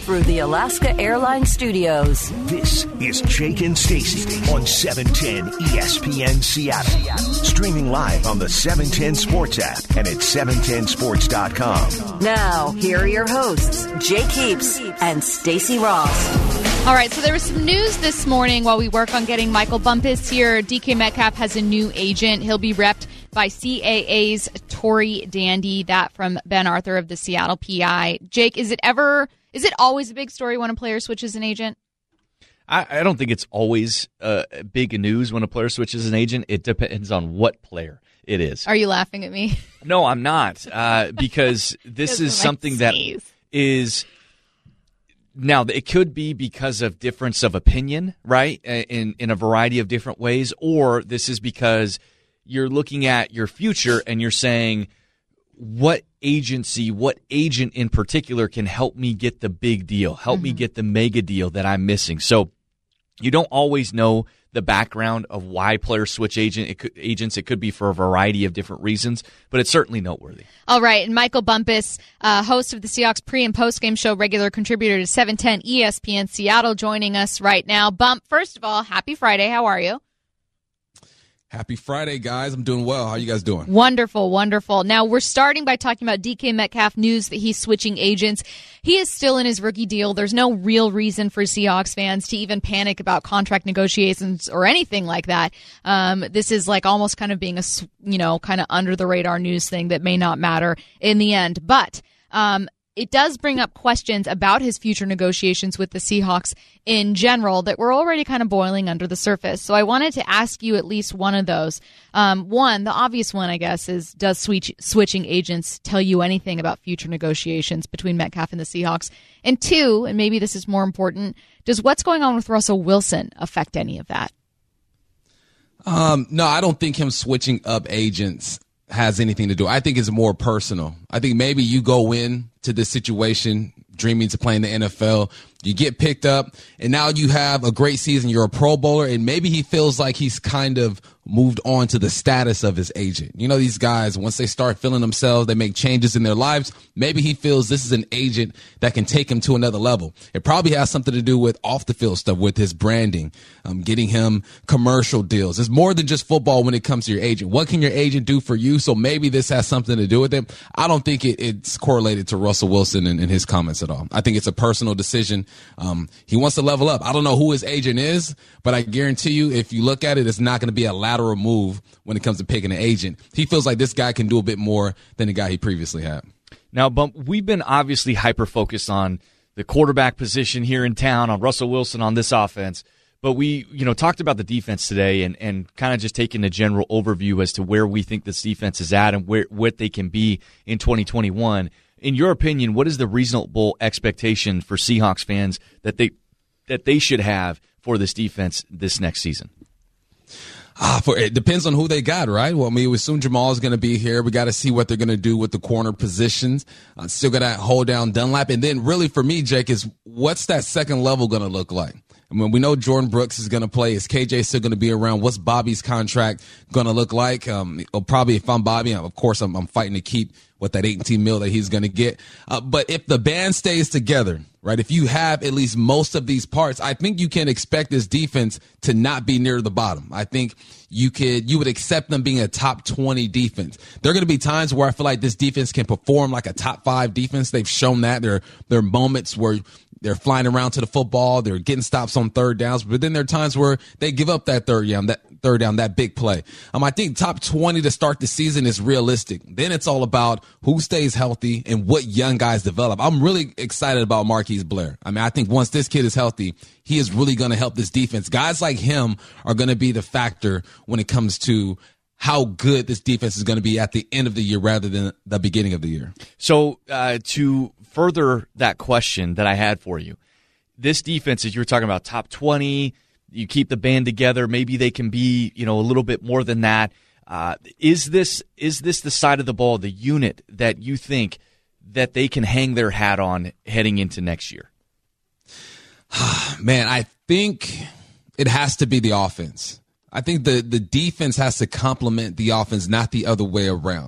through the Alaska Airlines Studios. This is Jake and Stacy on 710 ESPN Seattle. Streaming live on the 710 Sports app and at 710sports.com. Now, here are your hosts, Jake Heaps and Stacy Ross. All right, so there was some news this morning while we work on getting Michael Bumpus here. DK Metcalf has a new agent. He'll be repped by CAA's Tory Dandy, that from Ben Arthur of the Seattle PI. Jake, is it always a big story when a player switches an agent? I don't think it's always big news when a player switches an agent. It depends on what player it is. Are you laughing at me? No, I'm not, because this is something that is... Now, it could be because of difference of opinion, right, in a variety of different ways, or this is because you're looking at your future and you're saying, what agency, what agent in particular can help me get the big deal, help me get the mega deal that I'm missing? So you don't always know the background of why players switch agents. It could be for a variety of different reasons, but it's certainly noteworthy. All right, and Michael Bumpus, host of the Seahawks pre- and post-game show, regular contributor to 710 ESPN Seattle, joining us right now. Bump, first of all, happy Friday. How are you? Happy Friday, guys. I'm doing well. How are you guys doing? Wonderful, wonderful. Now, we're starting by talking about DK Metcalf news that he's switching agents. He is still in his rookie deal. There's no real reason for Seahawks fans to even panic about contract negotiations or anything like that. This is like almost kind of being a, kind of under the radar news thing that may not matter in the end. But it does bring up questions about his future negotiations with the Seahawks in general that were already kind of boiling under the surface. So I wanted to ask you at least one of those. One, the obvious one, I guess, is does switching agents tell you anything about future negotiations between Metcalf and the Seahawks? And two, and maybe this is more important, does what's going on with Russell Wilson affect any of that? No, I don't think him switching up agents has anything to do. I think it's more personal. I think maybe you go in to this situation dreaming to play in the NFL. You get picked up, and now you have a great season. You're a Pro Bowler, and maybe he feels like he's kind of moved on to the status of his agent. You know, these guys, once they start feeling themselves, they make changes in their lives. Maybe he feels this is an agent that can take him to another level. It probably has something to do with off-the-field stuff, with his branding, getting him commercial deals. It's more than just football when it comes to your agent. What can your agent do for you? So maybe this has something to do with it. I don't think it's correlated to Russell Wilson and his comments at all. I think it's a personal decision. He wants to level up. I don't know who his agent is, but I guarantee you, if you look at it, it's not going to be a lateral move when it comes to picking an agent. He feels like this guy can do a bit more than the guy he previously had. Now, Bump, we've been obviously hyper-focused on the quarterback position here in town, on Russell Wilson on this offense, but we talked about the defense today and kind of just taking a general overview as to where we think this defense is at and what they can be in 2021. In your opinion, what is the reasonable expectation for Seahawks fans that they should have for this defense this next season? It depends on who they got, right? Well, I mean, we assume Jamal is going to be here. We got to see what they're going to do with the corner positions. Still got to hold down Dunlap. And then really for me, Jake, is what's that second level going to look like? I mean, we know Jordan Brooks is going to play. Is KJ still going to be around? What's Bobby's contract going to look like? Probably if I'm Bobby, of course, I'm fighting to keep what that $18 million that he's going to get. But if the band stays together, right, if you have at least most of these parts, I think you can expect this defense to not be near the bottom. I think you would accept them being a top 20 defense. There are going to be times where I feel like this defense can perform like a top 5 defense. They've shown that. There are moments where they're flying around to the football. They're getting stops on third downs. But then there are times where they give up that third down, that big play. I think top 20 to start the season is realistic. Then it's all about who stays healthy and what young guys develop. I'm really excited about Marquise Blair. I mean, I think once this kid is healthy, he is really going to help this defense. Guys like him are going to be the factor when it comes to how good this defense is going to be at the end of the year rather than the beginning of the year. So to further that question that I had for you, this defense, as you were talking about, top 20, you keep the band together, maybe they can be, a little bit more than that. Is this the side of the ball, the unit that you think that they can hang their hat on heading into next year? Man, I think it has to be the offense. I think the defense has to complement the offense, not the other way around.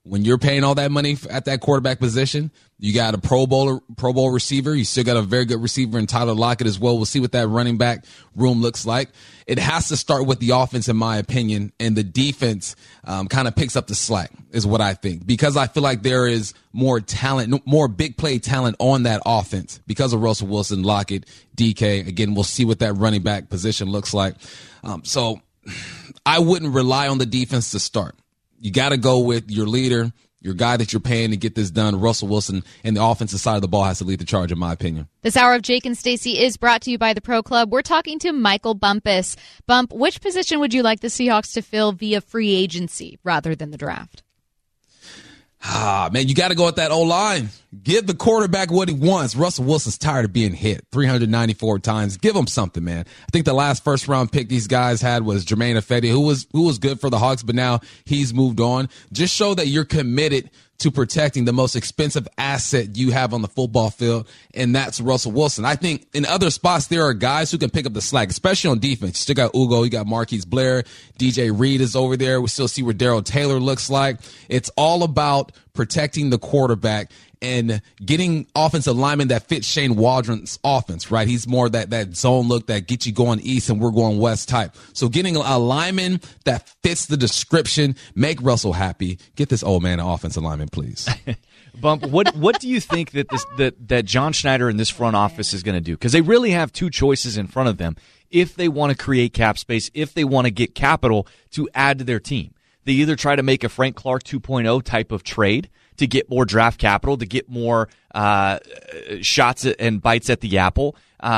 when you're paying all that money at that quarterback position, you got a Pro Bowl receiver. You still got a very good receiver in Tyler Lockett as well. We'll see what that running back room looks like. It has to start with the offense, in my opinion, and the defense kind of picks up the slack, is what I think, because I feel like there is more talent, more big play talent on that offense because of Russell Wilson, Lockett, DK. Again, we'll see what that running back position looks like. So I wouldn't rely on the defense to start. You got to go with your leader, your guy that you're paying to get this done, Russell Wilson, and the offensive side of the ball has to lead the charge, in my opinion. This hour of Jake and Stacey is brought to you by the Pro Club. We're talking to Michael Bumpus. Bump, which position would you like the Seahawks to fill via free agency rather than the draft? Man, you got to go with that O-line. Give the quarterback what he wants. Russell Wilson's tired of being hit 394 times. Give him something, man. I think the last first-round pick these guys had was Jermaine Ifedi, who was good for the Hawks, but now he's moved on. Just show that you're committed to protecting the most expensive asset you have on the football field, and that's Russell Wilson. I think in other spots there are guys who can pick up the slack, especially on defense. You still got Ugo, you got Marquise Blair, DJ Reed is over there. We still see what Darrell Taylor looks like. It's all about protecting the quarterback and getting offensive linemen that fit Shane Waldron's offense, right? He's more that zone look that gets you going east and we're going west type. So getting a lineman that fits the description, make Russell happy. Get this old man an offensive lineman, please. Bump, what do you think that John Schneider and this front office is going to do? Because they really have two choices in front of them if they want to create cap space, if they want to get capital to add to their team. They either try to make a Frank Clark 2.0 type of trade to get more draft capital, to get more shots and bites at the apple,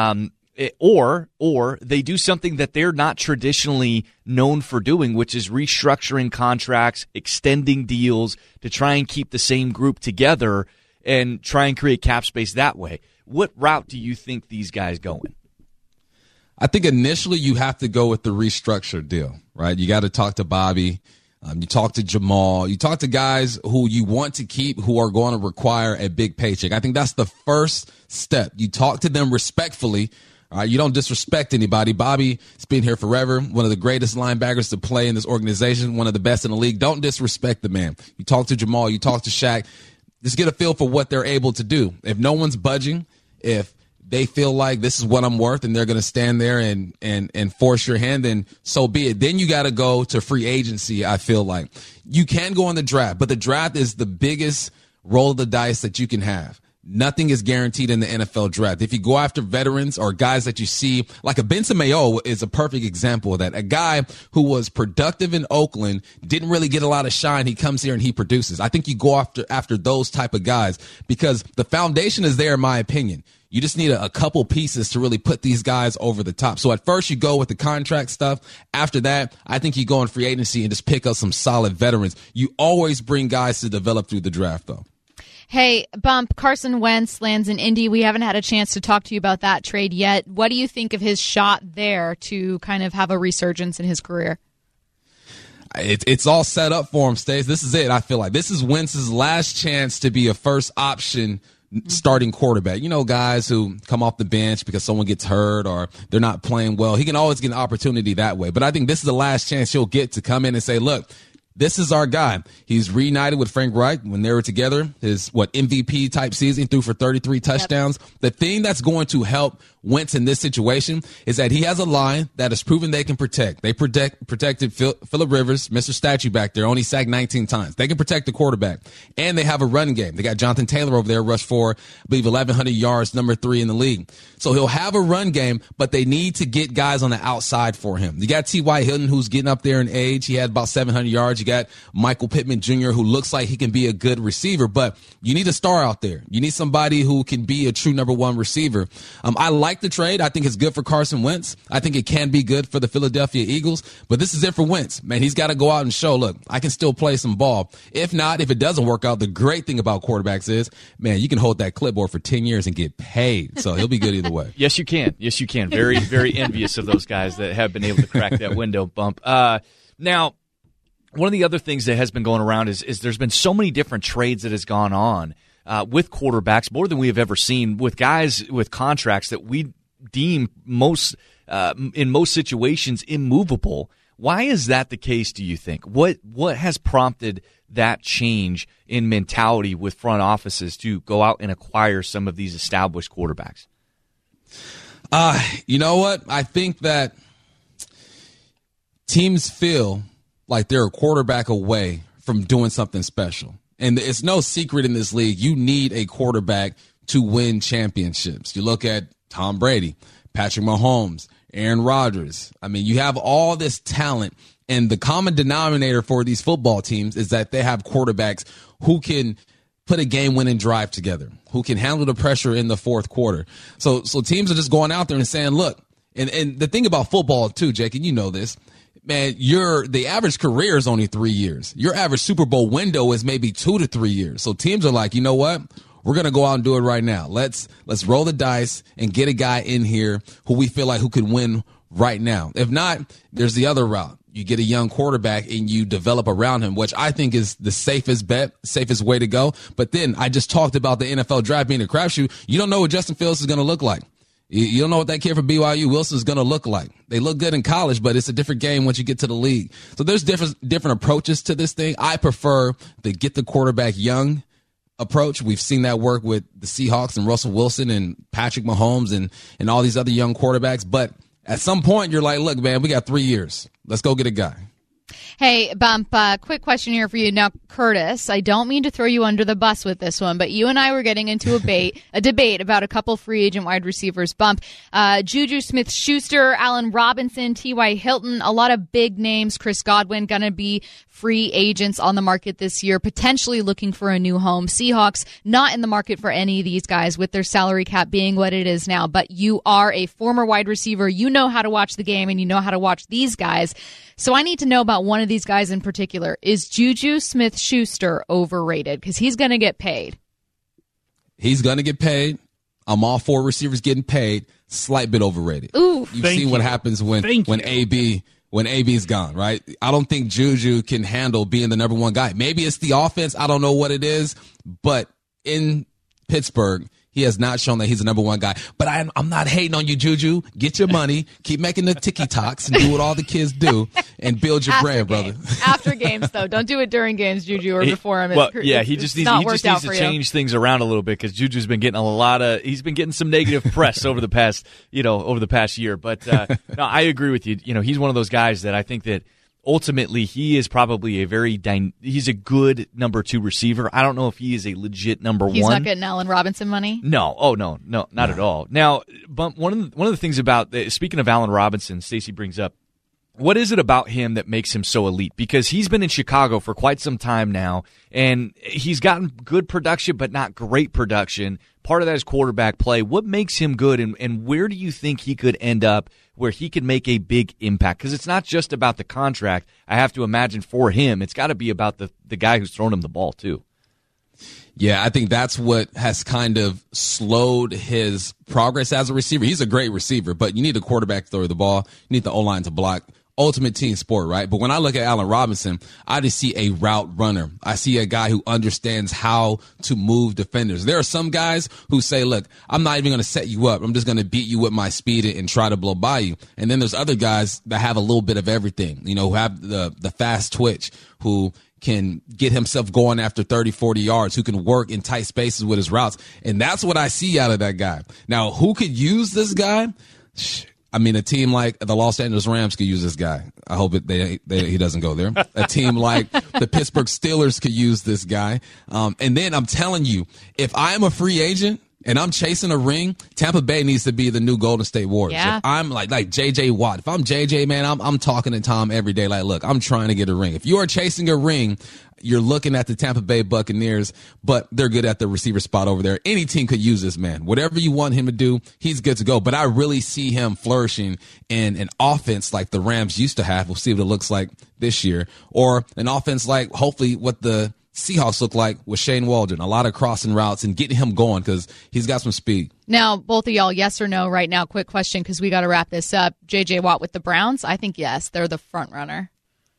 or they do something that they're not traditionally known for doing, which is restructuring contracts, extending deals to try and keep the same group together and try and create cap space that way. What route do you think these guys go in? I think initially you have to go with the restructured deal, right? You got to talk to Bobby. You talk to Jamal. You talk to guys who you want to keep who are going to require a big paycheck. I think that's the first step. You talk to them respectfully. All right, you don't disrespect anybody. Bobby's been here forever, one of the greatest linebackers to play in this organization, one of the best in the league. Don't disrespect the man. You talk to Jamal. You talk to Shaq. Just get a feel for what they're able to do. If no one's budging, if they feel like this is what I'm worth and they're going to stand there and force your hand, then so be it. Then you got to go to free agency, I feel like. You can go on the draft, but the draft is the biggest roll of the dice that you can have. Nothing is guaranteed in the NFL draft. If you go after veterans or guys that you see, like a Benson Mayo is a perfect example of that. A guy who was productive in Oakland, didn't really get a lot of shine. He comes here and he produces. I think you go after those type of guys because the foundation is there, in my opinion. You just need a couple pieces to really put these guys over the top. So at first you go with the contract stuff. After that, I think you go in free agency and just pick up some solid veterans. You always bring guys to develop through the draft, though. Hey, Bump, Carson Wentz lands in Indy. We haven't had a chance to talk to you about that trade yet. What do you think of his shot there to kind of have a resurgence in his career? It's all set up for him, Stace. This is it, I feel like. This is Wentz's last chance to be a first option starting quarterback. You know, guys who come off the bench because someone gets hurt or they're not playing well. He can always get an opportunity that way. But I think this is the last chance he'll get to come in and say, look, this is our guy. He's reunited with Frank Reich when they were together. His, MVP type season, threw for 33 touchdowns. Yep. The thing that's going to help Wentz in this situation is that he has a line that has proven they can protect. They protected Phillip Rivers, Mr. Statue back there, only sacked 19 times. They can protect the quarterback. And they have a run game. They got Jonathan Taylor over there, rushed for, I believe, 1,100 yards, number 3 in the league. So he'll have a run game, but they need to get guys on the outside for him. You got T.Y. Hilton, who's getting up there in age. He had about 700 yards. You got Michael Pittman Jr., who looks like he can be a good receiver, but you need a star out there. You need somebody who can be a true number one receiver. I like the trade. I think it's good for Carson Wentz. I think it can be good for the Philadelphia Eagles, but this is it for Wentz. Man, he's got to go out and show, look, I can still play some ball. If not, if it doesn't work out, the great thing about quarterbacks is, man, you can hold that clipboard for 10 years and get paid. So he'll be good either way. Yes, you can. Yes, you can. Very, very envious of those guys that have been able to crack that window, Bump. Now, one of the other things that has been going around is there's been so many different trades that has gone on with quarterbacks, more than we have ever seen, with guys with contracts that we deem in most situations immovable. Why is that the case, do you think? What has prompted that change in mentality with front offices to go out and acquire some of these established quarterbacks? You know what? I think that teams feel like they're a quarterback away from doing something special. And it's no secret in this league, you need a quarterback to win championships. You look at Tom Brady, Patrick Mahomes, Aaron Rodgers. I mean, you have all this talent, and the common denominator for these football teams is that they have quarterbacks who can put a game-winning drive together, who can handle the pressure in the fourth quarter. So teams are just going out there and saying, look, and the thing about football too, Jake, and you know this, man, the average career is only 3 years. Your average Super Bowl window is maybe 2 to 3 years. So teams are like, you know what? We're going to go out and do it right now. Let's roll the dice and get a guy in here who we feel like who could win right now. If not, there's the other route. You get a young quarterback and you develop around him, which I think is the safest bet, safest way to go. But then I just talked about the NFL draft being a crapshoot. You don't know what Justin Fields is going to look like. You don't know what that kid from BYU Wilson is going to look like. They look good in college, but it's a different game once you get to the league. So there's different approaches to this thing. I prefer the get the quarterback young approach. We've seen that work with the Seahawks and Russell Wilson and Patrick Mahomes and all these other young quarterbacks. But at some point, you're like, look, man, we got 3 years. Let's go get a guy. Hey, Bump, quick question here for you. Now, Curtis, I don't mean to throw you under the bus with this one, but you and I were getting into a debate about a couple free agent wide receivers. Bump, Juju Smith-Schuster, Allen Robinson, T.Y. Hilton, a lot of big names. Chris Godwin going to be free agents on the market this year, potentially looking for a new home. Seahawks not in the market for any of these guys with their salary cap being what it is now, but you are a former wide receiver. You know how to watch the game and you know how to watch these guys. So I need to know about one of these guys in particular. Is Juju Smith-Schuster overrated? Because he's going to get paid. He's going to get paid. I'm all for receivers getting paid. Slight bit overrated. Ooh. You've seen what happens when AB's gone, right? I don't think Juju can handle being the number one guy. Maybe it's the offense. I don't know what it is. But in Pittsburgh, he has not shown that he's the number one guy. But I'm not hating on you, Juju. Get your money. Keep making the TikToks and do what all the kids do and build your brand, brother. After games, though. Don't do it during games, Juju, or before him. He just needs to change things around a little bit because Juju's been getting he's been getting some negative press over the past year. But no, I agree with you. You know, he's one of those guys that I think that ultimately, he is probably he's a good number 2 receiver. I don't know if he is a legit number 1. He's not getting Allen Robinson money? No. Oh, no, not at all. Now, but one of the things about, speaking of Allen Robinson, Stacey brings up, what is it about him that makes him so elite? Because he's been in Chicago for quite some time now, and he's gotten good production, but not great production. Part of that is quarterback play. What makes him good, and where do you think he could end up where he could make a big impact? Because it's not just about the contract. I have to imagine for him, it's got to be about the guy who's thrown him the ball, too. Yeah, I think that's what has kind of slowed his progress as a receiver. He's a great receiver, but you need a quarterback to throw the ball. You need the O-line to block. Ultimate team sport, right? But when I look at Allen Robinson, I just see a route runner. I see a guy who understands how to move defenders. There are some guys who say, look, I'm not even going to set you up. I'm just going to beat you with my speed and try to blow by you. And then there's other guys that have a little bit of everything, you know, who have the fast twitch, who can get himself going after 30, 40 yards, who can work in tight spaces with his routes. And that's what I see out of that guy. Now, who could use this guy? I mean, a team like the Los Angeles Rams could use this guy. I hope he doesn't go there. A team like the Pittsburgh Steelers could use this guy. And then I'm telling you, if I am a free agent and I'm chasing a ring, Tampa Bay needs to be the new Golden State Warriors. Yeah. If I'm like J.J. Watt. If I'm J.J., man, I'm talking to Tom every day. Like, look, I'm trying to get a ring. If you are chasing a ring, you're looking at the Tampa Bay Buccaneers, but they're good at the receiver spot over there. Any team could use this man. Whatever you want him to do, he's good to go. But I really see him flourishing in an offense like the Rams used to have. We'll see what it looks like this year. Or an offense like, hopefully, what the Seahawks look like with Shane Waldron. A lot of crossing routes and getting him going because he's got some speed. Now, both of y'all, yes or no right now? Quick question because we got to wrap this up. J.J. Watt with the Browns? I think yes. They're the front runner.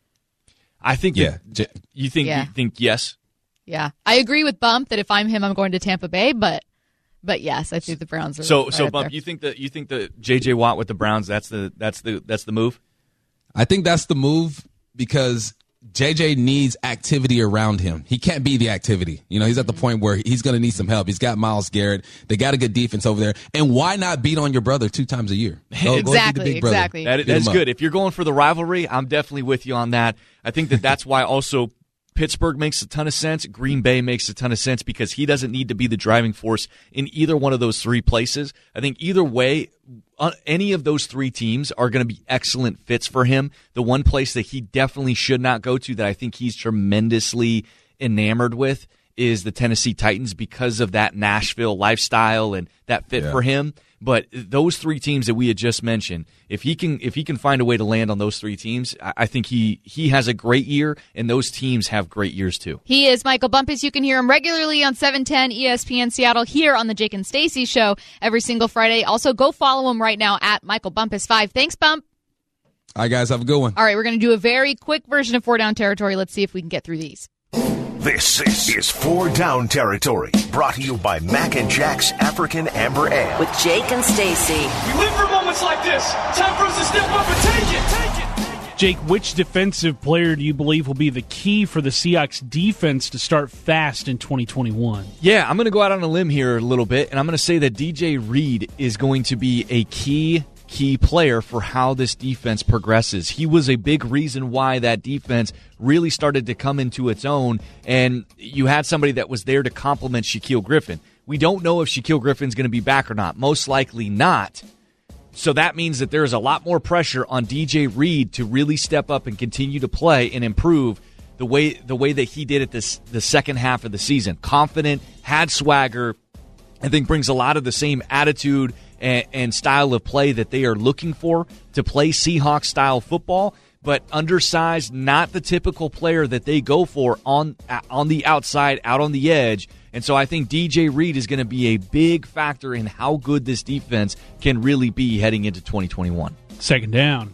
I think you think yes. Yeah, I agree with Bump that if I'm him, I'm going to Tampa Bay. But yes, I think the Browns are. So right Bump, there. you think the J.J. Watt with the Browns? That's the move. I think that's the move because JJ needs activity around him. He can't be the activity. He's at the point where he's going to need some help. He's got Myles Garrett. They got a good defense over there. And why not beat on your brother 2 times a year? Exactly. That's good. If you're going for the rivalry, I'm definitely with you on that. I think that's why also Pittsburgh makes a ton of sense. Green Bay makes a ton of sense because he doesn't need to be the driving force in either one of those 3 places. I think either way, any of those 3 teams are going to be excellent fits for him. The one place that he definitely should not go to that I think he's tremendously enamored with is the Tennessee Titans because of that Nashville lifestyle and that fit for him. But those 3 teams that we had just mentioned, if he can find a way to land on those 3 teams, I think he has a great year, and those teams have great years too. He is Michael Bumpus. You can hear him regularly on 710 ESPN Seattle here on the Jake and Stacey Show every single Friday. Also, go follow him right now at Michael Bumpus5. Thanks, Bump. All right, guys, have a good one. All right, we're going to do a very quick version of 4 Down Territory. Let's see if we can get through these. This is 4 Down Territory, brought to you by Mac and Jack's African Amber Ale. With Jake and Stacey. We live for moments like this. Time for us to step up and take it. Jake, which defensive player do you believe will be the key for the Seahawks defense to start fast in 2021? Yeah, I'm going to go out on a limb here a little bit, and I'm going to say that DJ Reed is going to be a key player for how this defense progresses. He was a big reason why that defense really started to come into its own, and you had somebody that was there to complement Shaquill Griffin. We don't know if Shaquill Griffin's going to be back or not. Most likely not. So that means that there's a lot more pressure on DJ Reed to really step up and continue to play and improve the way that he did it the second half of the season. Confident, had swagger, I think brings a lot of the same attitude and style of play that they are looking for to play Seahawks-style football, but undersized, not the typical player that they go for on the outside, out on the edge. And so I think DJ Reed is going to be a big factor in how good this defense can really be heading into 2021. Second down.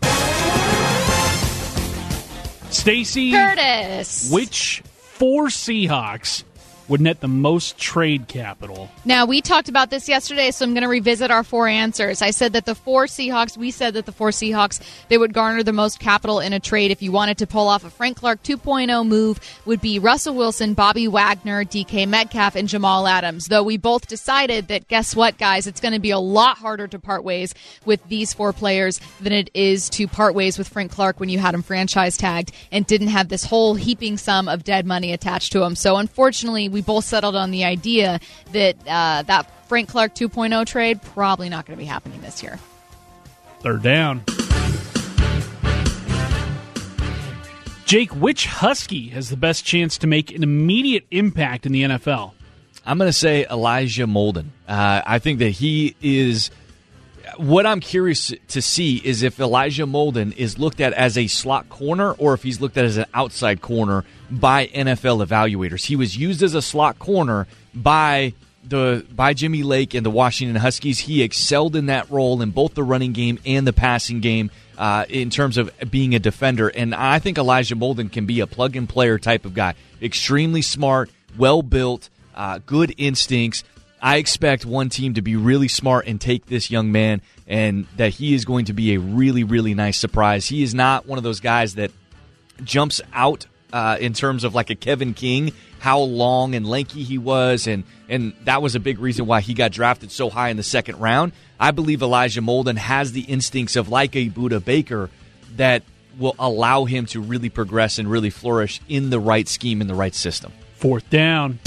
Stacey Curtis. Which 4 Seahawks would net the most trade capital? Now, we talked about this yesterday, so I'm going to revisit our 4 answers. We said that the 4 Seahawks, they would garner the most capital in a trade if you wanted to pull off a Frank Clark 2.0 move would be Russell Wilson, Bobby Wagner, DK Metcalf, and Jamal Adams. Though we both decided that, guess what, guys, it's going to be a lot harder to part ways with these 4 players than it is to part ways with Frank Clark when you had him franchise tagged and didn't have this whole heaping sum of dead money attached to him. So unfortunately, we both settled on the idea that that Frank Clark 2.0 trade probably not going to be happening this year. Third down. Jake, which Husky has the best chance to make an immediate impact in the NFL? I'm going to say Elijah Molden. I think that he is... What I'm curious to see is if Elijah Molden is looked at as a slot corner or if he's looked at as an outside corner by NFL evaluators. He was used as a slot corner by Jimmy Lake and the Washington Huskies. He excelled in that role in both the running game and the passing game in terms of being a defender. And I think Elijah Molden can be a plug-and-player type of guy. Extremely smart, well-built, good instincts. I expect one team to be really smart and take this young man, and that he is going to be a really, really nice surprise. He is not one of those guys that jumps out in terms of like a Kevin King, how long and lanky he was, and that was a big reason why he got drafted so high in the second round. I believe Elijah Molden has the instincts of like a Budda Baker that will allow him to really progress and really flourish in the right scheme, in the right system. Fourth down.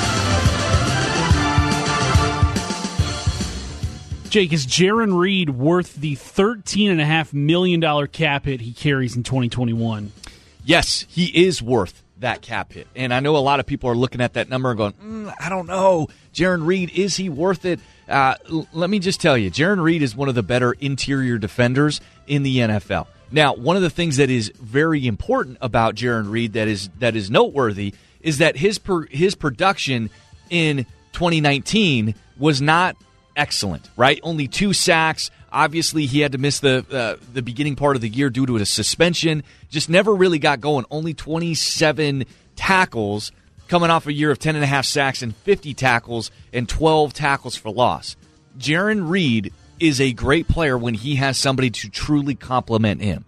Jake, is Jarran Reed worth the $13.5 million cap hit he carries in 2021? Yes, he is worth that cap hit. And I know a lot of people are looking at that number and going, I don't know. Jarran Reed, is he worth it? Let me just tell you, Jarran Reed is one of the better interior defenders in the NFL. Now, one of the things that is very important about Jarran Reed that is noteworthy is that his production in 2019 was not excellent, right? Only 2 sacks. Obviously, he had to miss the beginning part of the year due to a suspension. Just never really got going. Only 27 tackles coming off a year of 10.5 sacks and 50 tackles and 12 tackles for loss. Jarran Reed is a great player when he has somebody to truly complement him.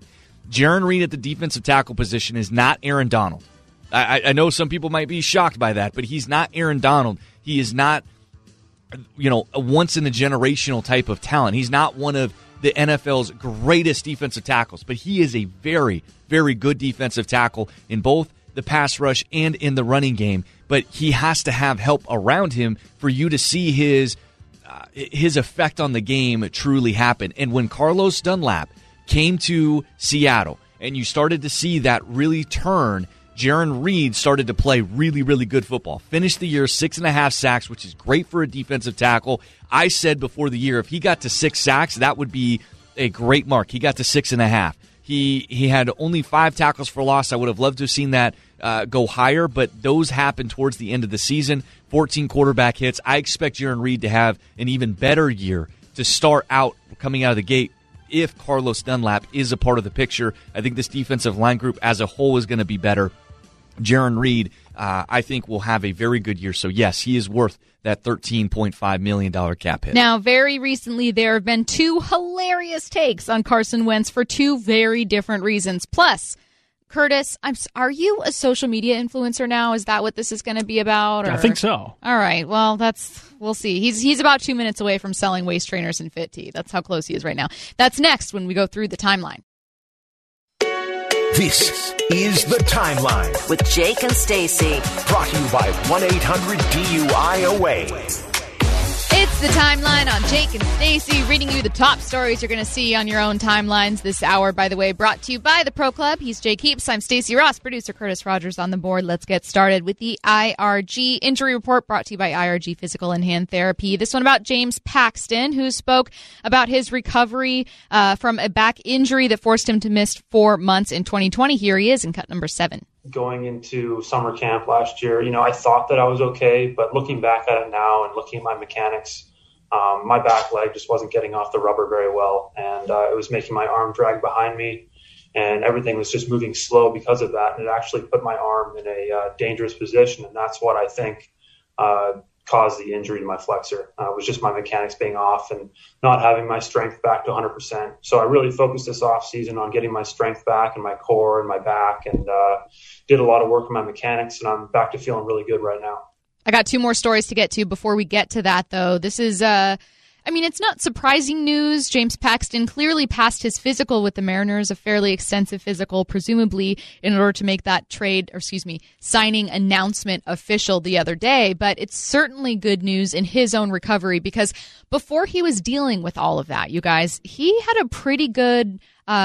Jaron Reed at the defensive tackle position is not Aaron Donald. I know some people might be shocked by that, but he's not Aaron Donald. He is not, a once-in-a-generational type of talent. He's not one of the NFL's greatest defensive tackles, but he is a very, very good defensive tackle in both the pass rush and in the running game. But he has to have help around him for you to see his effect on the game truly happen. And when Carlos Dunlap came to Seattle and you started to see that really turn, Jaron Reed started to play really, really good football. Finished the year 6.5 sacks, which is great for a defensive tackle. I said before the year, if he got to 6 sacks, that would be a great mark. He got to 6.5. He had only 5 tackles for loss. I would have loved to have seen that go higher, but those happened towards the end of the season. 14 quarterback hits. I expect Jaron Reed to have an even better year to start out coming out of the gate if Carlos Dunlap is a part of the picture. I think this defensive line group as a whole is going to be better. Jaron Reed, I think, will have a very good year. So, yes, he is worth that $13.5 million cap hit. Now, very recently, there have been 2 hilarious takes on Carson Wentz for 2 very different reasons. Plus, Curtis, are you a social media influencer now? Is that what this is going to be about? Or? I think so. All right. Well, we'll see. He's about 2 minutes away from selling waist trainers and Fit Tea. That's how close he is right now. That's next when we go through the timeline. This is The Timeline with Jake and Stacy. Brought to you by 1-800-DUI-OA. It's The Timeline on Jake and Stacy, reading you the top stories you're going to see on your own timelines this hour. By the way, brought to you by the Pro Club. He's Jake Heaps. I'm Stacy Ross. Producer Curtis Rogers on the board. Let's get started with the IRG injury report, brought to you by IRG Physical and Hand Therapy. This one about James Paxton, who spoke about his recovery from a back injury that forced him to miss 4 months in 2020. Here he is in cut number 7. Going into summer camp last year, I thought that I was okay, but looking back at it now and looking at my mechanics, my back leg just wasn't getting off the rubber very well, and it was making my arm drag behind me, and everything was just moving slow because of that, and it actually put my arm in a dangerous position, and that's what I think caused the injury to my flexor. It was just my mechanics being off and not having my strength back to 100%. So I really focused this off season on getting my strength back and my core and my back, and did a lot of work on my mechanics, and I'm back to feeling really good right now. I got 2 more stories to get to before we get to that, though. This is, it's not surprising news. James Paxton clearly passed his physical with the Mariners, a fairly extensive physical, presumably in order to make that signing announcement official the other day. But it's certainly good news in his own recovery, because before he was dealing with all of that, you guys, he had a pretty good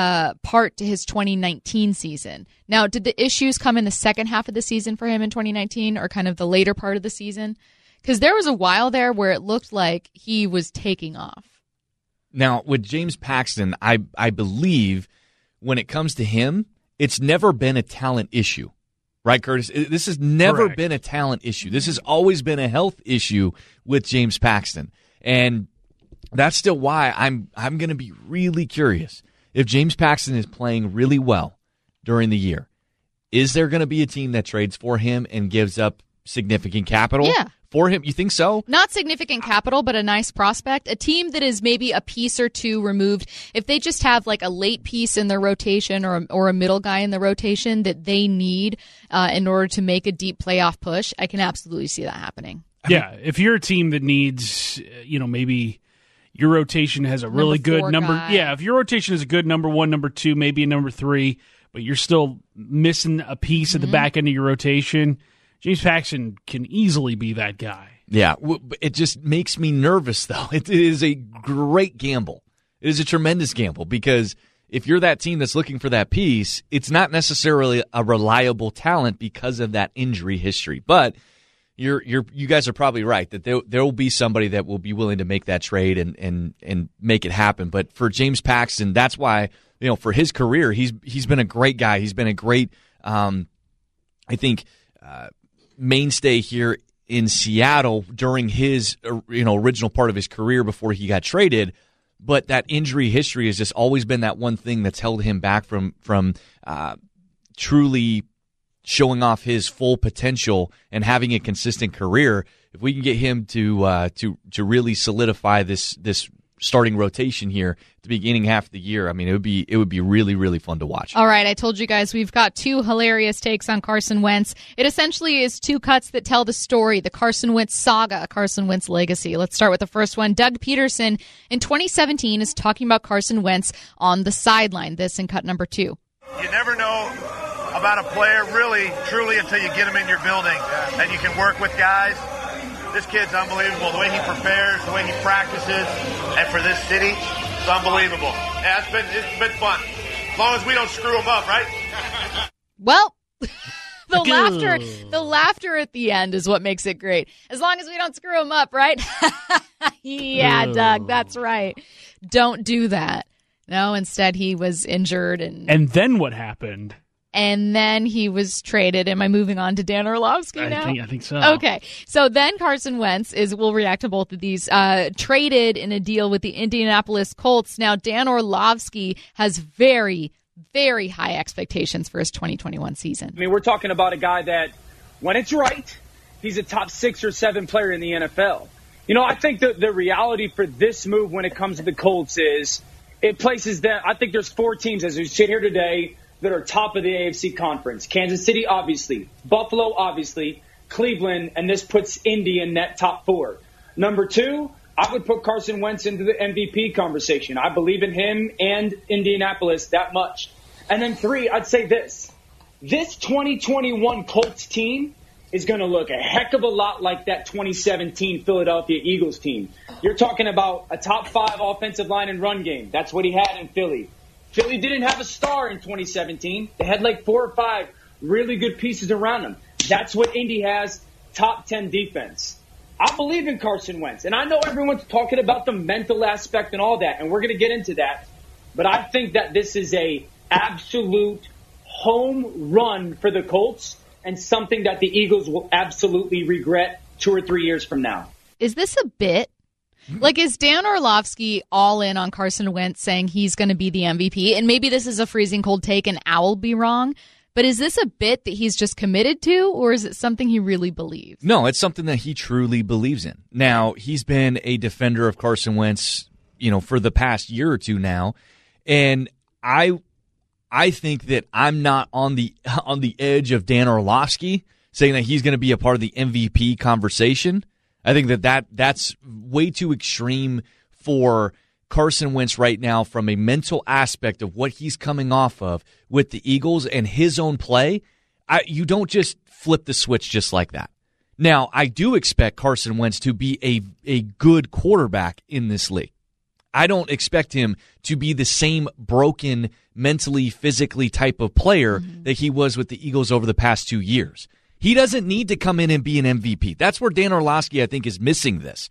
part to his 2019 season. Now, did the issues come in the second half of the season for him in 2019, or kind of the later part of the season? Because there was a while there where it looked like he was taking off. Now, with James Paxton, I believe when it comes to him, it's never been a talent issue. Right, Curtis? This has never been a talent issue. This has always been a health issue with James Paxton. And that's still why I'm going to be really curious. If James Paxton is playing really well during the year, is there going to be a team that trades for him and gives up significant capital? Yeah. For him, you think so? Not significant capital, but a nice prospect. A team that is maybe a piece or 2 removed. If they just have like a late piece in their rotation or a middle guy in the rotation that they need in order to make a deep playoff push, I can absolutely see that happening. Yeah, if you're a team that needs, maybe your rotation has a really good number. Guy. Yeah, if your rotation is a good number 1, number 2, maybe a number 3, but you're still missing a piece at the back end of your rotation, James Paxton can easily be that guy. Yeah, it just makes me nervous, though. It is a great gamble. It is a tremendous gamble, because if you're that team that's looking for that piece, it's not necessarily a reliable talent because of that injury history. But you guys are probably right that there will be somebody that will be willing to make that trade and make it happen. But for James Paxton, that's why, for his career, he's been a great guy. He's been a great, mainstay here in Seattle during his original part of his career before he got traded. But that injury history has just always been that one thing that's held him back from truly showing off his full potential and having a consistent career. If we can get him to really solidify this starting rotation here at the beginning half of the year, I mean, it would be really, really fun to watch. All right, I told you guys we've got 2 hilarious takes on Carson Wentz. It essentially is 2 cuts that tell the story, the Carson Wentz saga, Carson Wentz legacy. Let's start with the first one. Doug Peterson in 2017 is talking about Carson Wentz on the sideline. This in cut number 2. You never know about a player really, truly, until you get him in your building and you can work with guys. This kid's unbelievable. The way he prepares, the way he practices, and for this city, it's unbelievable. Yeah, it's been fun. As long as we don't screw him up, right? Well, the laughter at the end is what makes it great. As long as we don't screw him up, right? Yeah, Doug, that's right. Don't do that. No, instead he was injured. And then what happened? And then he was traded. Am I moving on to Dan Orlovsky now? I think so. Okay. So then Carson Wentz we'll react to both of these, traded in a deal with the Indianapolis Colts. Now, Dan Orlovsky has very, very high expectations for his 2021 season. I mean, we're talking about a guy that, when it's right, he's a top 6 or 7 player in the NFL. You know, I think the reality for this move when it comes to the Colts is it places them. I think there's 4 teams as we sit here today that are top of the AFC conference. Kansas City, obviously. Buffalo, obviously. Cleveland, and this puts Indy in that top 4. Number 2, I would put Carson Wentz into the MVP conversation. I believe in him and Indianapolis that much. And then 3, I'd say this. This 2021 Colts team is going to look a heck of a lot like that 2017 Philadelphia Eagles team. You're talking about a top 5 offensive line and run game. That's what he had in Philly. Philly didn't have a star in 2017. They had like 4 or 5 really good pieces around them. That's what Indy has, top 10 defense. I believe in Carson Wentz. And I know everyone's talking about the mental aspect and all that, and we're going to get into that. But I think that this is a absolute home run for the Colts and something that the Eagles will absolutely regret 2 or 3 years from now. Is this a bit? Like, is Dan Orlovsky all in on Carson Wentz saying he's going to be the MVP? And maybe this is a freezing cold take and I'll be wrong, but is this a bit that he's just committed to, or is it something he really believes? No, it's something that he truly believes in. Now, he's been a defender of Carson Wentz, for the past year or 2 now, and I think that I'm not on the edge of Dan Orlovsky saying that he's going to be a part of the MVP conversation. I think that's way too extreme for Carson Wentz right now from a mental aspect of what he's coming off of with the Eagles and his own play. You don't just flip the switch just like that. Now, I do expect Carson Wentz to be a good quarterback in this league. I don't expect him to be the same broken mentally, physically type of player that he was with the Eagles over the past 2 years. He doesn't need to come in and be an MVP. That's where Dan Orlovsky, I think, is missing this.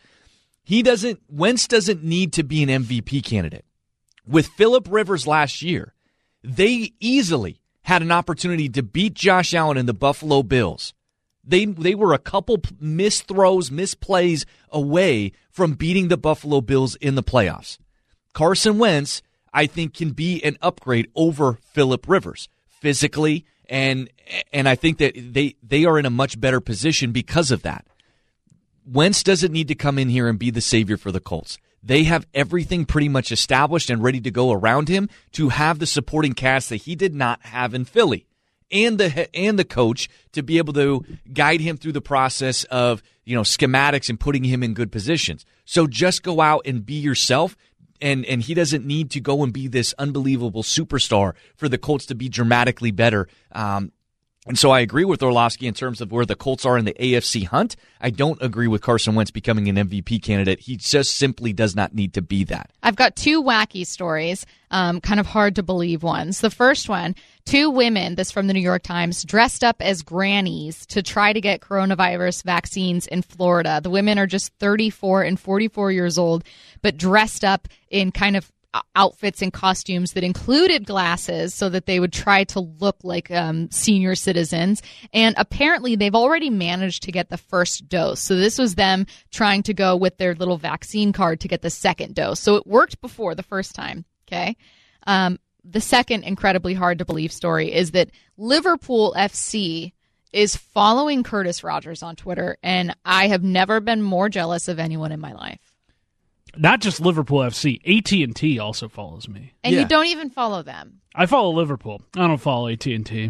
Wentz doesn't need to be an MVP candidate. With Phillip Rivers last year, they easily had an opportunity to beat Josh Allen and the Buffalo Bills. They were a couple missed throws, missed plays away from beating the Buffalo Bills in the playoffs. Carson Wentz, I think, can be an upgrade over Phillip Rivers physically, and I think that they are in a much better position because of that. Wentz doesn't need to come in here and be the savior for the Colts. They have everything pretty much established and ready to go around him to have the supporting cast that he did not have in Philly, and the coach to be able to guide him through the process of schematics and putting him in good positions. So just go out and be yourself. And he doesn't need to go and be this unbelievable superstar for the Colts to be dramatically better. And so I agree with Orlovsky in terms of where the Colts are in the AFC hunt. I don't agree with Carson Wentz becoming an MVP candidate. He just simply does not need to be that. I've got 2 wacky stories, kind of hard to believe ones. The first one, 2 women, this from the New York Times, dressed up as grannies to try to get coronavirus vaccines in Florida. The women are just 34 and 44 years old, but dressed up in kind of outfits and costumes that included glasses so that they would try to look like senior citizens. And apparently they've already managed to get the first dose. So this was them trying to go with their little vaccine card to get the second dose. So it worked before the first time. Okay. The second incredibly hard to believe story is that Liverpool FC is following Curtis Rogers on Twitter. And I have never been more jealous of anyone in my life. Not just Liverpool FC, AT&T also follows me. And you don't even follow them. I follow Liverpool. I don't follow AT&T.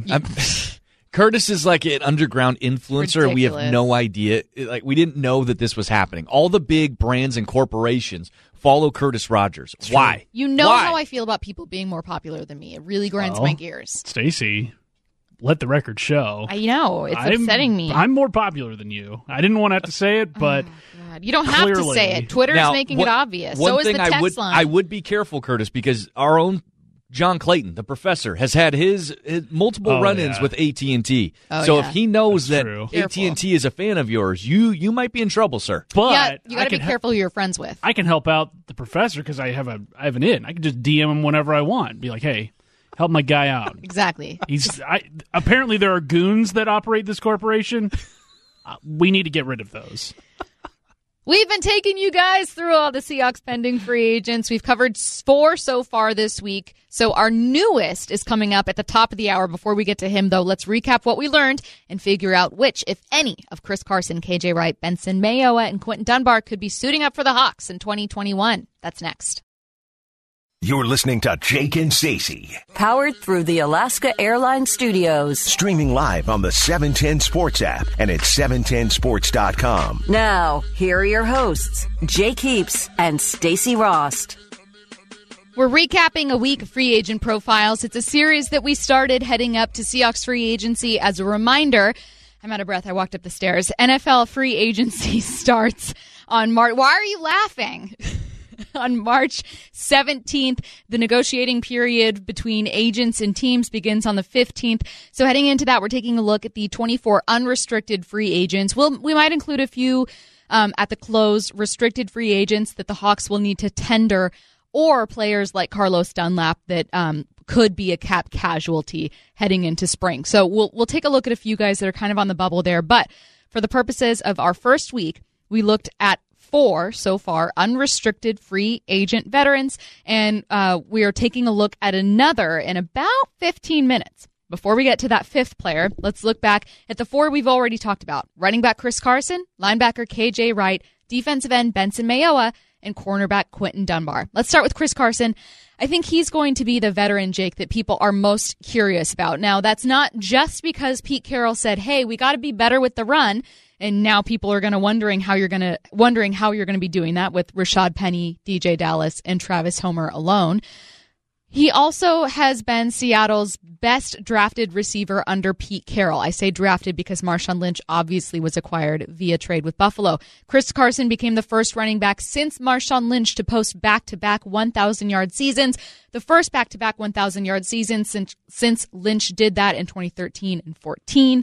Curtis is like an underground influencer. Ridiculous. We have no idea. Like, we didn't know that this was happening. All the big brands and corporations follow Curtis Rogers. Why? You know Why? how I feel about people being more popular than me. It really grinds my gears. Stacey, let the record show. I know. It's upsetting me. I'm more popular than you. I didn't want to have to say it, but God. You don't have to say it. Twitter's making it obvious. So is the text line. I would be careful, Curtis, because our own John Clayton, the professor, has had his multiple run-ins with AT&T. So if he knows that AT&T is a fan of yours, you might be in trouble, sir. But you got to be careful who you're friends with. I can help out the professor because I have an in. I can just DM him whenever I want. Be like, hey, help my guy out. Exactly. Apparently there are goons that operate this corporation. We need to get rid of those. We've been taking you guys through all the Seahawks pending free agents. We've covered 4 so far this week. So our newest is coming up at the top of the hour. Before we get to him, though, let's recap what we learned and figure out which, if any, of Chris Carson, KJ Wright, Benson Mayowa, and Quentin Dunbar could be suiting up for the Hawks in 2021. That's next. You're listening to Jake and Stacey. Powered through the Alaska Airlines Studios. Streaming live on the 710 Sports app and at 710sports.com. Now, here are your hosts, Jake Heaps and Stacey Rost. We're recapping a week of free agent profiles. It's a series that we started heading up to Seahawks free agency. As a reminder, I'm out of breath. I walked up the stairs. NFL free agency starts on March. Why are you laughing? On March 17th, the negotiating period between agents and teams begins on the 15th. So heading into that, we're taking a look at the 24 unrestricted free agents. We might include a few at the close restricted free agents that the Hawks will need to tender, or players like Carlos Dunlap that could be a cap casualty heading into spring. So we'll take a look at a few guys that are kind of on the bubble there. But for the purposes of our first week, we looked at 4 so far unrestricted free agent veterans, and we are taking a look at another in about 15 minutes. Before we get to that 5th player, let's look back at the 4 we've already talked about. Running back Chris Carson, linebacker KJ Wright, defensive end Benson Mayowa, and cornerback Quentin Dunbar. Let's start with Chris Carson. I think he's going to be the veteran, Jake, that people are most curious about. Now, that's not just because Pete Carroll said, hey, we got to be better with the run. And now people are wondering how you're going to be doing that with Rashad Penny, DJ Dallas, and Travis Homer alone. He also has been Seattle's best drafted receiver under Pete Carroll. I say drafted because Marshawn Lynch obviously was acquired via trade with Buffalo. Chris Carson became the first running back since Marshawn Lynch to post back-to-back 1,000-yard seasons. The first back-to-back 1,000-yard season since Lynch did that in 2013 and 14.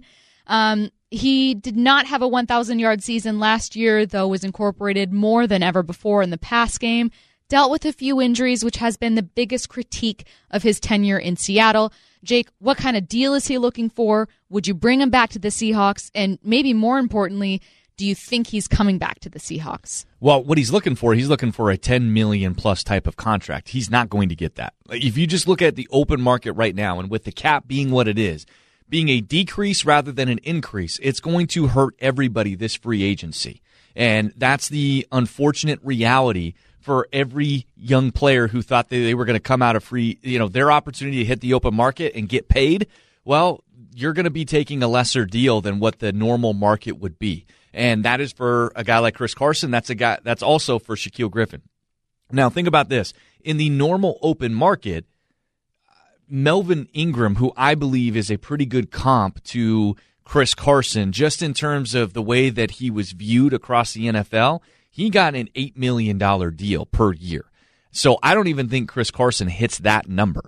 He did not have a 1,000-yard season last year, though was incorporated more than ever before in the pass game. Dealt with a few injuries, which has been the biggest critique of his tenure in Seattle. Jake, what kind of deal is he looking for? Would you bring him back to the Seahawks? And maybe more importantly, do you think he's coming back to the Seahawks? Well, what he's looking for a $10 million plus type of contract. He's not going to get that. If you just look at the open market right now, and with the cap being what it is, being a decrease rather than an increase, it's going to hurt everybody this free agency. And that's the unfortunate reality for every young player who thought they were going to come out of free, their opportunity to hit the open market and get paid. Well, you're going to be taking a lesser deal than what the normal market would be. And that is for a guy like Chris Carson. That's also for Shaquille Griffin. Now, think about this. In the normal open market, Melvin Ingram, who I believe is a pretty good comp to Chris Carson, just in terms of the way that he was viewed across the NFL, he got an $8 million deal per year. So I don't even think Chris Carson hits that number.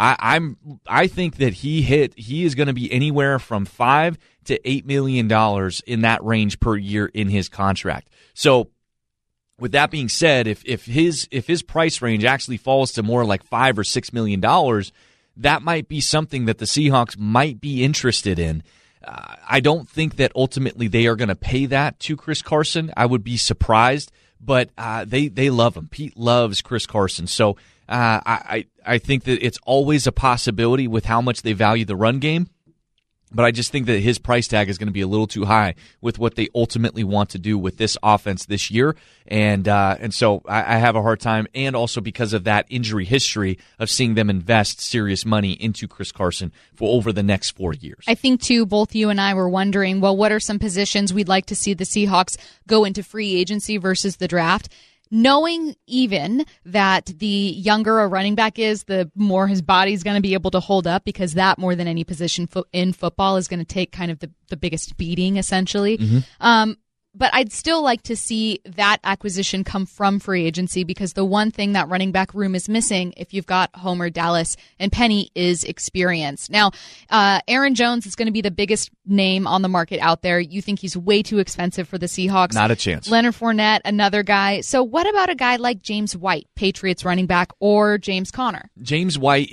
I think that he is going to be anywhere from $5 to $8 million in that range per year in his contract. So with that being said, if his price range actually falls to more like $5 or $6 million, that might be something that the Seahawks might be interested in. I don't think that ultimately they are going to pay that to Chris Carson. I would be surprised, but they love him. Pete loves Chris Carson. So I think that it's always a possibility with how much they value the run game. But I just think that his price tag is going to be a little too high with what they ultimately want to do with this offense this year. And so I have a hard time, and also because of that injury history of seeing them invest serious money into Chris Carson for over the next 4 years. I think, too, both you and I were wondering, well, what are some positions we'd like to see the Seahawks go into free agency versus the draft? Knowing even that the younger a running back is, the more his body's going to be able to hold up, because that, more than any position in football, is going to take kind of the biggest beating, essentially. Mm-hmm. But I'd still like to see that acquisition come from free agency, because the one thing that running back room is missing, if you've got Homer, Dallas, and Penny, is experience. Now, Aaron Jones is going to be the biggest name on the market out there. You think he's way too expensive for the Seahawks? Not a chance. Leonard Fournette, another guy. So what about a guy like James White, Patriots running back, or James Conner? James White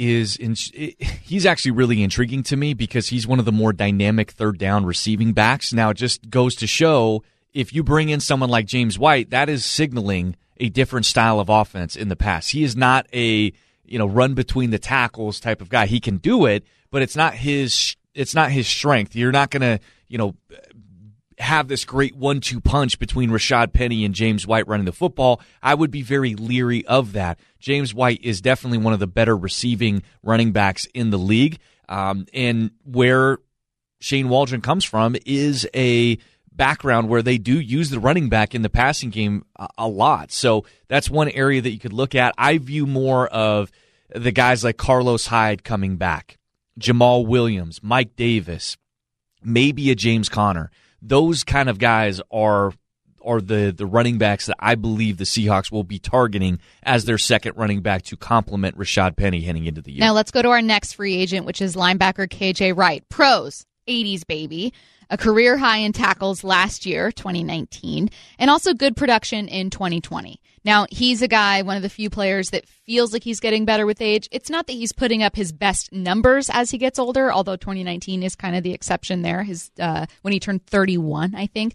he's actually really intriguing to me, because he's one of the more dynamic third down receiving backs. Now, it just goes to show, if you bring in someone like James White, that is signaling a different style of offense in the pass. He is not a run between the tackles type of guy. He can do it, but it's not his strength. You're not going to have this great 1-2 punch between Rashad Penny and James White running the football. I would be very leery of that. James White is definitely one of the better receiving running backs in the league, and where Shane Waldron comes from is a background where they do use the running back in the passing game a lot. So that's one area that you could look at. I view more of the guys like Carlos Hyde coming back, Jamal Williams, Mike Davis, maybe a James Conner. Those kind of guys are the running backs that I believe the Seahawks will be targeting as their second running back to complement Rashad Penny heading into the year. Now let's go to our next free agent, which is linebacker KJ Wright. Pros, 80s baby. A career high in tackles last year, 2019, and also good production in 2020. Now, he's a guy, one of the few players that feels like he's getting better with age. It's not that he's putting up his best numbers as he gets older, although 2019 is kind of the exception there, when he turned 31, I think.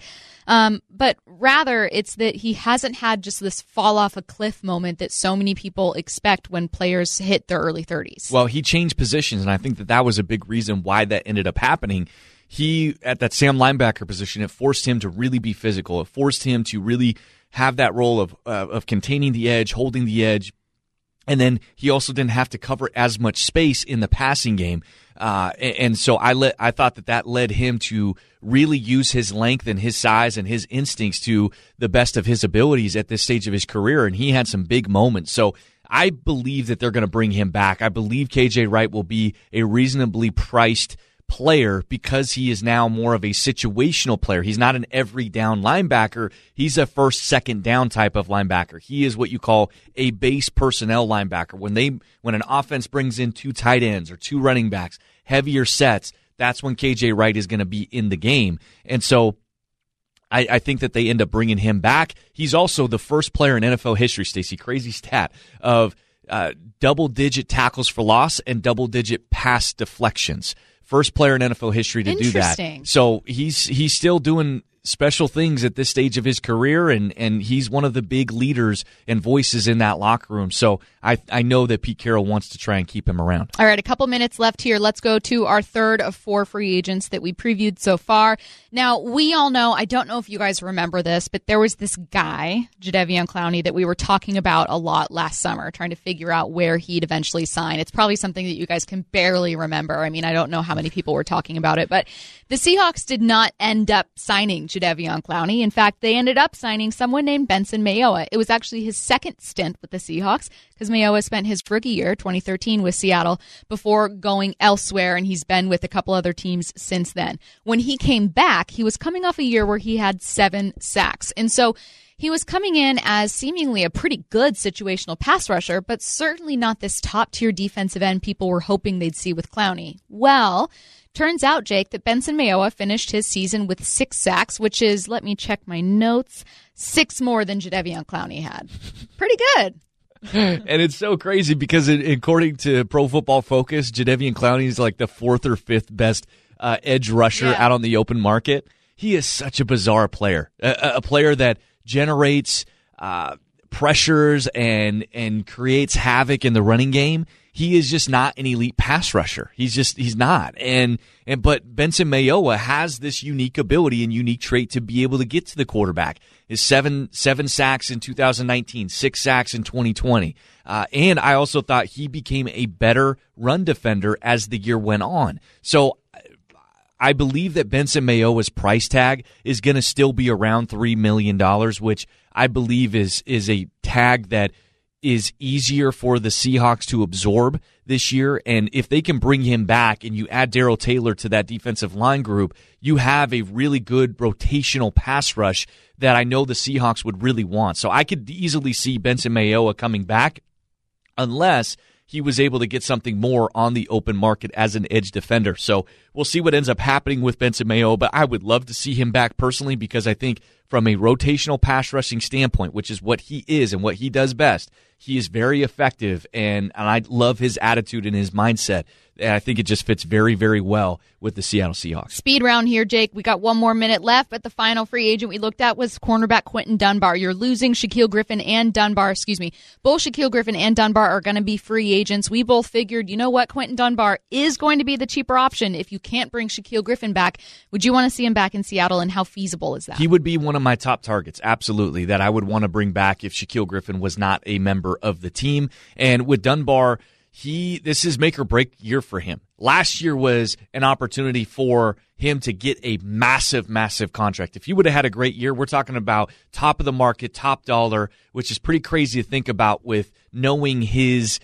But rather, it's that he hasn't had just this fall off a cliff moment that so many people expect when players hit their early 30s. Well, he changed positions, and I think that was a big reason why that ended up happening. He, at that Sam linebacker position, it forced him to really be physical. It forced him to really have that role of containing the edge, holding the edge. And then he also didn't have to cover as much space in the passing game. And so I thought that led him to really use his length and his size and his instincts to the best of his abilities at this stage of his career. And he had some big moments. So I believe that they're going to bring him back. I believe KJ Wright will be a reasonably priced player, because he is now more of a situational player. He's not an every down linebacker. He's a first, second down type of linebacker. He is what you call a base personnel linebacker. When an offense brings in 2 tight ends or 2 running backs, heavier sets, that's when KJ Wright is going to be in the game. And so I think that they end up bringing him back. He's also the first player in NFL history, Stacey, crazy stat, of double-digit tackles for loss and double-digit pass deflections. First player in NFL history to do that. So he's still doing special things at this stage of his career, and he's one of the big leaders and voices in that locker room. So I know that Pete Carroll wants to try and keep him around. All right, a couple minutes left here. Let's go to our third of 4 free agents that we previewed so far. Now, we all know, I don't know if you guys remember this, but there was this guy, Jadeveon Clowney, that we were talking about a lot last summer, trying to figure out where he'd eventually sign. It's probably something that you guys can barely remember. I mean, I don't know how many people were talking about it, but the Seahawks did not end up signing Jadeveon Clowney. In fact, they ended up signing someone named Benson Mayowa. It was actually his second stint with the Seahawks, because Mayowa spent his rookie year, 2013, with Seattle before going elsewhere, and he's been with a couple other teams since then. When he came back, he was coming off a year where he had 7 sacks. And so he was coming in as seemingly a pretty good situational pass rusher, but certainly not this top-tier defensive end people were hoping they'd see with Clowney. Well, turns out, Jake, that Benson Mayowa finished his season with 6 sacks, which is, let me check my notes, 6 more than Jadeveon Clowney had. Pretty good. And it's so crazy because according to Pro Football Focus, Jadeveon Clowney is like the 4th or 5th best edge rusher out on the open market. He is such a bizarre player, a player that generates pressures and creates havoc in the running game, he is just not an elite pass rusher. He's not. But Benson Mayowa has this unique ability and unique trait to be able to get to the quarterback. His seven sacks in 2019, 6 sacks in 2020. And I also thought he became a better run defender as the year went on. So I believe that Benson Mayowa's price tag is going to still be around $3 million, which I believe is a tag that is easier for the Seahawks to absorb this year. And if they can bring him back and you add Darrell Taylor to that defensive line group, you have a really good rotational pass rush that I know the Seahawks would really want. So I could easily see Benson Mayowa coming back unless he was able to get something more on the open market as an edge defender. So we'll see what ends up happening with Benson Mayowa, but I would love to see him back personally because I think from a rotational pass rushing standpoint, which is what he is and what he does best, he is very effective, and I love his attitude and his mindset. And I think it just fits very, very well with the Seattle Seahawks. Speed round here, Jake. We got one more minute left, but the final free agent we looked at was cornerback Quentin Dunbar. You're losing Shaquille Griffin and Dunbar. Both Shaquille Griffin and Dunbar are going to be free agents. We both figured, you know what, Quentin Dunbar is going to be the cheaper option if you can't bring Shaquille Griffin back. Would you want to see him back in Seattle, and how feasible is that? He would be one of my top targets, absolutely, that I would want to bring back if Shaquille Griffin was not a member of the team. And with Dunbar, this is make or break year for him. Last year was an opportunity for him to get a massive, massive contract. If he would have had a great year, we're talking about top of the market, top dollar, which is pretty crazy to think about with knowing his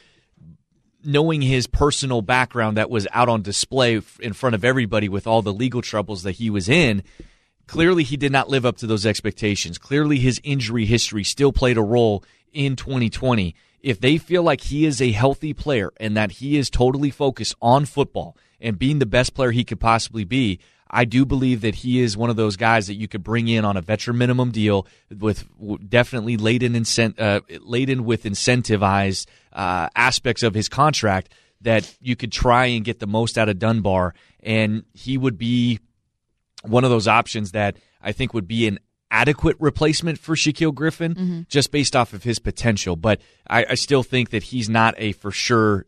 personal background that was out on display in front of everybody with all the legal troubles that he was in. Clearly, he did not live up to those expectations. Clearly, his injury history still played a role in 2020. If they feel like he is a healthy player and that he is totally focused on football and being the best player he could possibly be, I do believe that he is one of those guys that you could bring in on a veteran minimum deal with definitely laden with incentivized aspects of his contract that you could try and get the most out of Dunbar. And he would be one of those options that I think would be an adequate replacement for Shaquille Griffin just based off of his potential. But I still think that he's not a for sure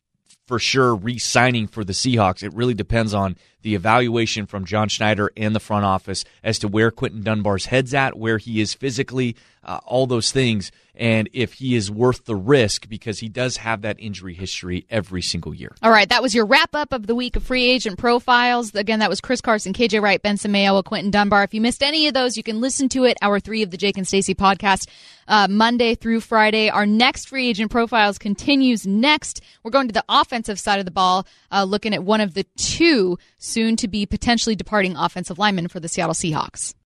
re-signing for the Seahawks. It really depends on the evaluation from John Schneider and the front office as to where Quentin Dunbar's head's at, where he is physically, all those things, and if he is worth the risk because he does have that injury history every single year. All right, that was your wrap-up of the week of free agent profiles. Again, that was Chris Carson, KJ Wright, Benson Mayowa, Quentin Dunbar. If you missed any of those, you can listen to it, Hour 3 of the Jake and Stacey podcast, Monday through Friday. Our next free agent profiles continues next. We're going to the offensive side of the ball, looking at one of the two soon-to-be potentially departing offensive linemen for the Seattle Seahawks.